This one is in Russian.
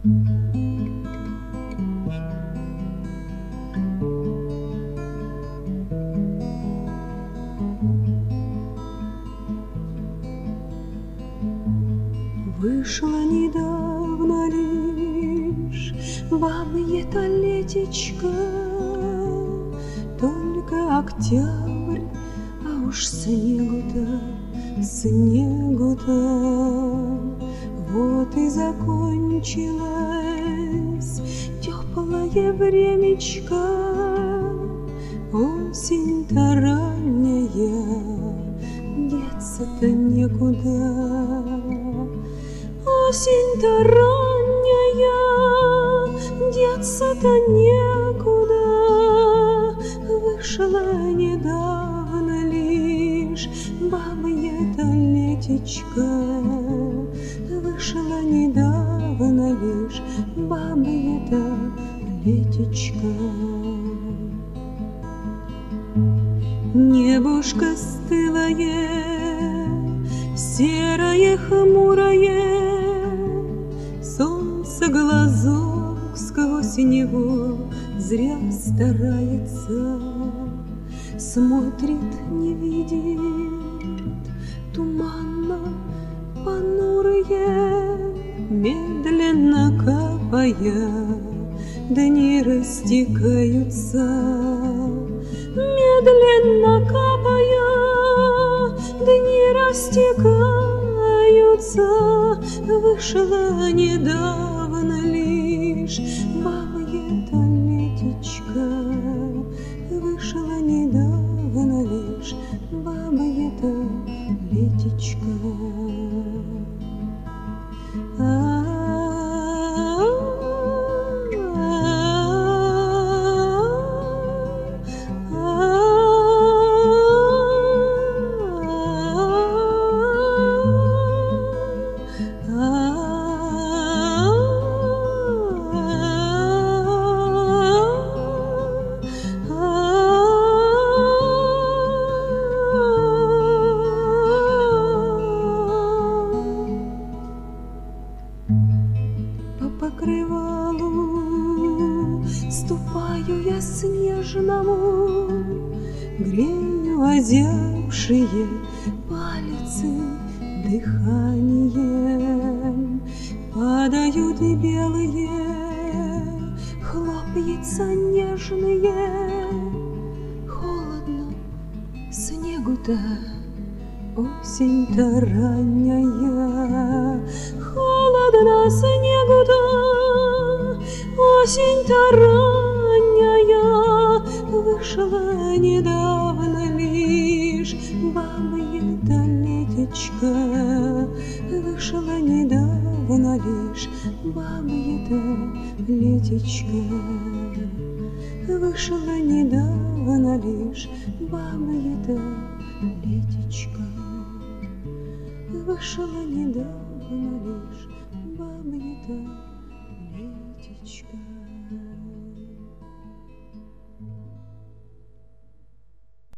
Вышла недавно лишь бабье-то летечко, только октябрь, а уж снегу-то, вот и закончилось теплое времечко. Осень-то ранняя, деться-то некуда. Осень-то ранняя, деться-то некуда. Вышла недавно лишь бабье-то летечко. Вышла недавно лишь бабье-то летечко. Небушка стылое, серое, хмурое, солнце глазок сквозь него зря старается. Смотрит, не видит, туманно понурые, медленно капая, дни растекаются. Медленно капая, дни растекаются. Вышла недавно лишь бабье-то летечко. Вышла недавно лишь бабье-то летечко. По покрывалу ступаю я снежному, грею озябшие пальцы дыханием. Падают белые хлопьица нежные. Холодно снегу-то, осень-то ранняя. Холодно снегу-то, осень-то ранняя. Вышла недавно лишь бабье-то летечко. Вышла недавно лишь бабье-то летечко. Вышла недавно лишь бабье-то летечко. Вышла недавно лишь бабье-то летечко.